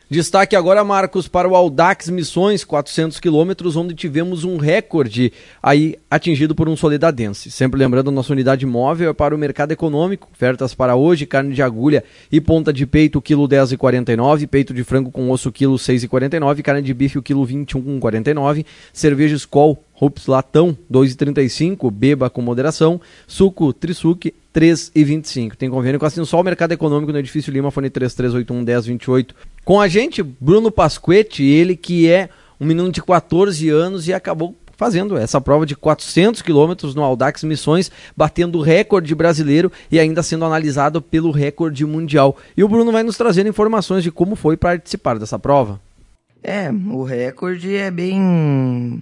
Destaque agora, Marcos, para o Audax Missões, 400 quilômetros, onde tivemos um recorde aí atingido por um soledadense. Sempre lembrando, nossa unidade móvel é para o mercado econômico. Ofertas para hoje: carne de agulha e ponta de peito, quilo 10,49, peito de frango com osso, quilo 6,49, carne de bife, o quilo 21,49, cerveja Skol Hoops latão, 2,35, beba com moderação, suco Trisuque, 3,25. Tem convênio com a Sinsol, Mercado Econômico, no Edifício Lima, fone 3381-1028. Com a gente, Bruno Pasquetti, ele que é um menino de 14 anos e acabou fazendo essa prova de 400 quilômetros no Audax Missões, batendo o recorde brasileiro e ainda sendo analisado pelo recorde mundial. E o Bruno vai nos trazendo informações de como foi participar dessa prova. O recorde é bem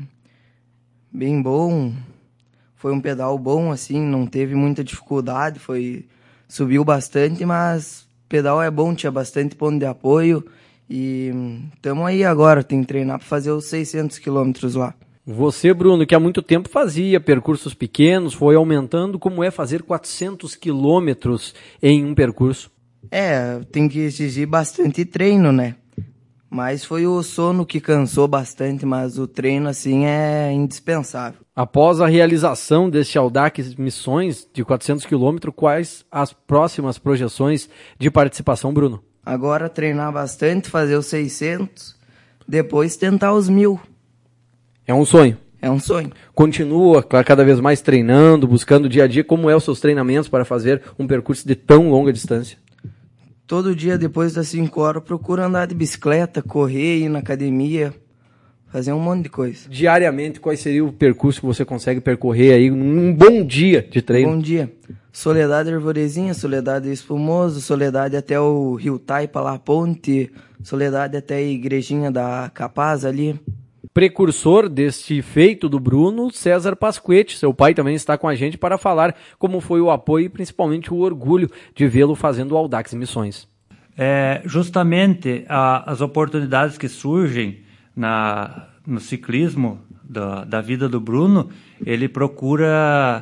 bom. Foi um pedal bom, assim, não teve muita dificuldade, subiu bastante, mas o pedal é bom, tinha bastante ponto de apoio e estamos aí agora, tem que treinar para fazer os 600 quilômetros lá. Você, Bruno, que há muito tempo fazia percursos pequenos, foi aumentando, como é fazer 400 quilômetros em um percurso? Tem que exigir bastante treino, né? Mas foi o sono que cansou bastante, mas o treino, assim, é indispensável. Após a realização deste Audax Missões de 400 km, quais as próximas projeções de participação, Bruno? Agora treinar bastante, fazer os 600, depois tentar os 1000. É um sonho? É um sonho. Continua cada vez mais treinando, buscando dia a dia. Como é os seus treinamentos para fazer um percurso de tão longa distância? Todo dia, depois das 5 horas, procuro andar de bicicleta, correr, ir na academia, fazer um monte de coisa. Diariamente, qual seria o percurso que você consegue percorrer aí num bom dia de treino? Bom dia. Soledade Arvorezinha, Soledade Espumoso, Soledade até o Rio Taipa, lá, Ponte, Soledade até a Igrejinha da Capaz ali. Precursor deste feito do Bruno, César Pasquetti. Seu pai também está com a gente para falar como foi o apoio e principalmente o orgulho de vê-lo fazendo o Audax Missões. Justamente as oportunidades que surgem no ciclismo da vida do Bruno, ele procura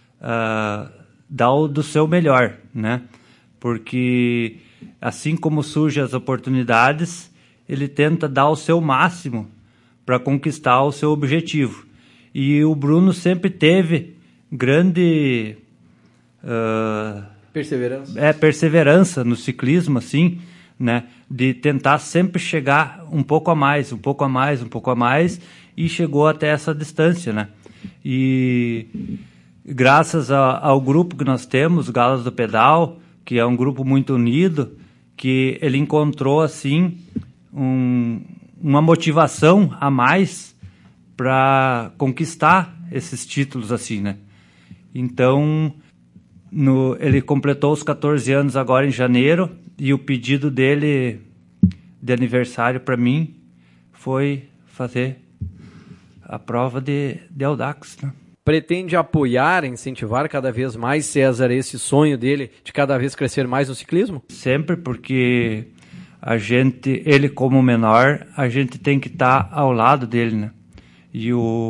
dar do seu melhor, né? Porque assim como surgem as oportunidades, ele tenta dar o seu máximo para conquistar o seu objetivo. E o Bruno sempre teve grande perseverança no ciclismo, assim, né? De tentar sempre chegar um pouco a mais, e chegou até essa distância, né? E graças ao grupo que nós temos, Galas do Pedal, que é um grupo muito unido, que ele encontrou, assim, uma motivação a mais para conquistar esses títulos, assim, né? Então, ele completou os 14 anos agora em janeiro, e o pedido dele de aniversário para mim foi fazer a prova de Audax, né? Pretende apoiar, incentivar cada vez mais, César, esse sonho dele de cada vez crescer mais no ciclismo? Sempre, porque ele como menor, a gente tem que estar ao lado dele, né? E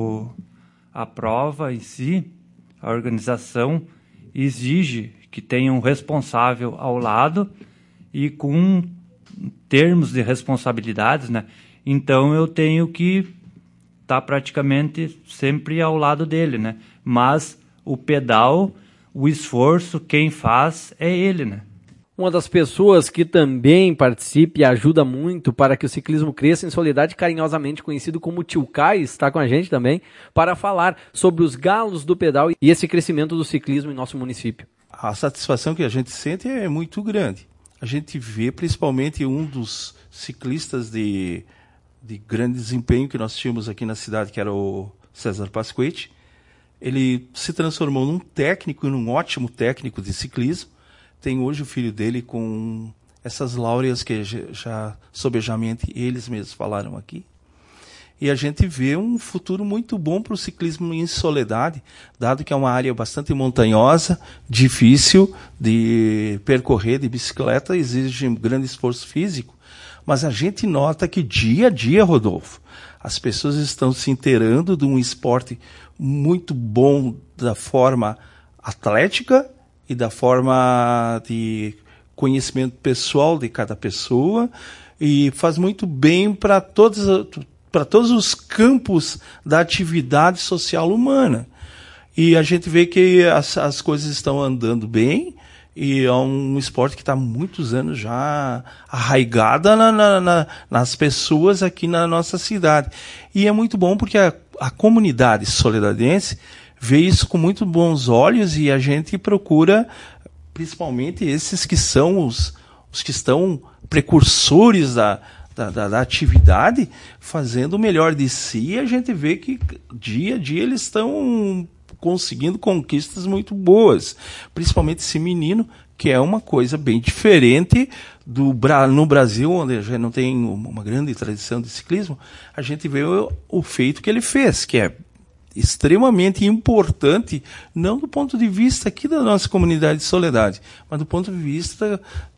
a prova em si, a organização, exige que tenha um responsável ao lado e com termos de responsabilidades, né? Então eu tenho que estar praticamente sempre ao lado dele, né? Mas o pedal, o esforço, quem faz é ele, né? Uma das pessoas que também participa e ajuda muito para que o ciclismo cresça em Soledade, carinhosamente conhecido como Tio Kai, está com a gente também para falar sobre os galos do pedal e esse crescimento do ciclismo em nosso município. A satisfação que a gente sente é muito grande. A gente vê principalmente um dos ciclistas de grande desempenho que nós tínhamos aqui na cidade, que era o César Pasquetti. Ele se transformou num ótimo técnico de ciclismo. Tem hoje o filho dele com essas láureas que já sobejamente eles mesmos falaram aqui. E a gente vê um futuro muito bom para o ciclismo em Soledade, dado que é uma área bastante montanhosa, difícil de percorrer de bicicleta, exige um grande esforço físico. Mas a gente nota que dia a dia, Rodolfo, as pessoas estão se inteirando de um esporte muito bom da forma atlética e da forma de conhecimento pessoal de cada pessoa, e faz muito bem para todos os campos da atividade social humana. E a gente vê que as coisas estão andando bem, e é um esporte que está há muitos anos já arraigada nas pessoas aqui na nossa cidade. E é muito bom porque a comunidade soledadense vê isso com muito bons olhos, e a gente procura, principalmente esses que são os que estão precursores da atividade, fazendo o melhor de si. A gente vê que dia a dia eles estão conseguindo conquistas muito boas, principalmente esse menino, que é uma coisa bem diferente no Brasil, onde a gente não tem uma grande tradição de ciclismo. A gente vê o feito que ele fez, que é extremamente importante, não do ponto de vista aqui da nossa comunidade de Soledade, mas do ponto de vista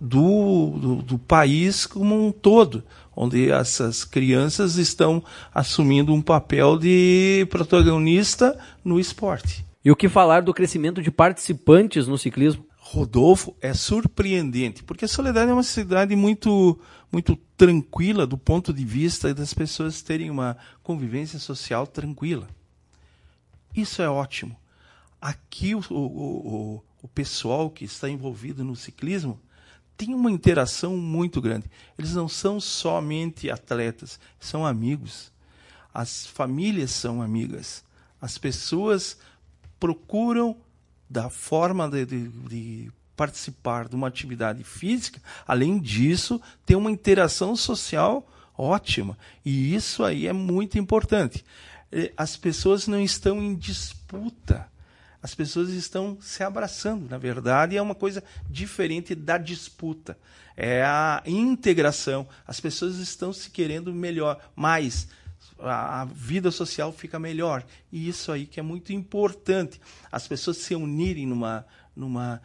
do país como um todo, onde essas crianças estão assumindo um papel de protagonista no esporte. E o que falar do crescimento de participantes no ciclismo? Rodolfo, é surpreendente, porque Soledade é uma cidade muito, muito tranquila do ponto de vista das pessoas terem uma convivência social tranquila. Isso é ótimo. Aqui o pessoal que está envolvido no ciclismo tem uma interação muito grande. Eles não são somente atletas, são amigos. As famílias são amigas. As pessoas procuram, da forma de participar de uma atividade física, além disso, ter uma interação social ótima. E isso aí é muito importante. As pessoas não estão em disputa. As pessoas estão se abraçando. Na verdade, é uma coisa diferente da disputa. É a integração. As pessoas estão se querendo melhor, mais. A vida social fica melhor. E isso aí que é muito importante. As pessoas se unirem numa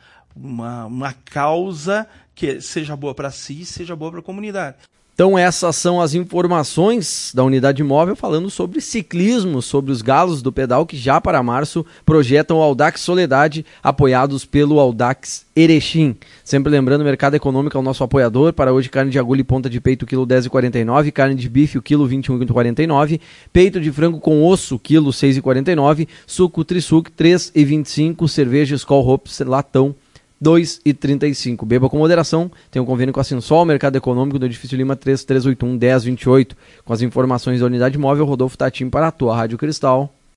causa que seja boa para si e seja boa para a comunidade. Então essas são as informações da Unidade Móvel falando sobre ciclismo, sobre os galos do pedal que já para março projetam o Audax Soledade, apoiados pelo Audax Erechim. Sempre lembrando, o Mercado Econômico é o nosso apoiador. Para hoje, carne de agulha e ponta de peito, quilo 10,49, carne de bife, o quilo 21,49, peito de frango com osso, quilo 6,49, suco Trisuc 3,25, cerveja Skol Hops latão 2,35. Beba com moderação. Tem um convênio com a Sinsol, Mercado Econômico do Edifício Lima 3381-1028. Com as informações da Unidade Móvel, Rodolfo Tatim para a tua Rádio Cristal.